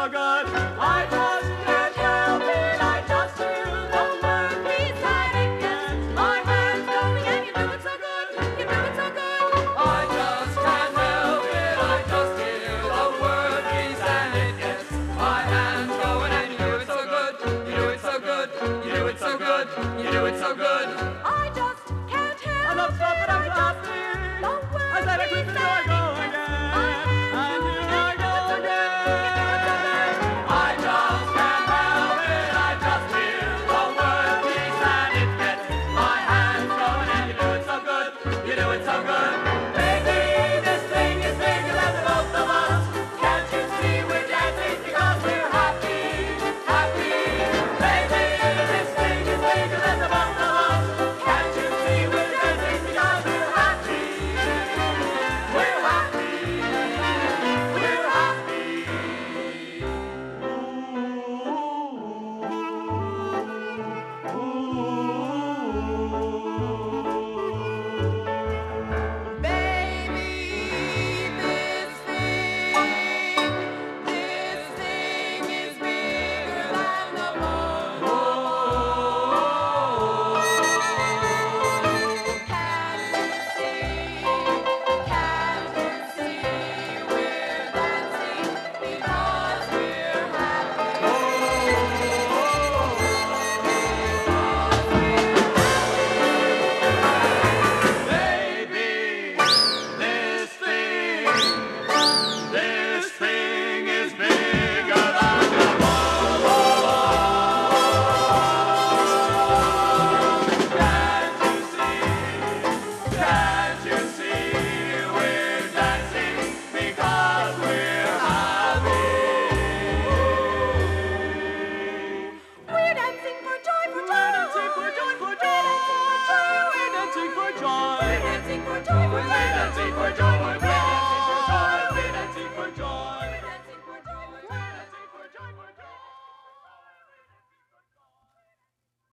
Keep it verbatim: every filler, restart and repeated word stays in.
so good. I just can't help it, I just feel the word beside it. Yes, my hand's going and you do it so good, you do it so good. I just can't help it, I just feel the word beside it. Yes, my hand's going and you do it so good, you do it so good, you do it so good, you do it so good.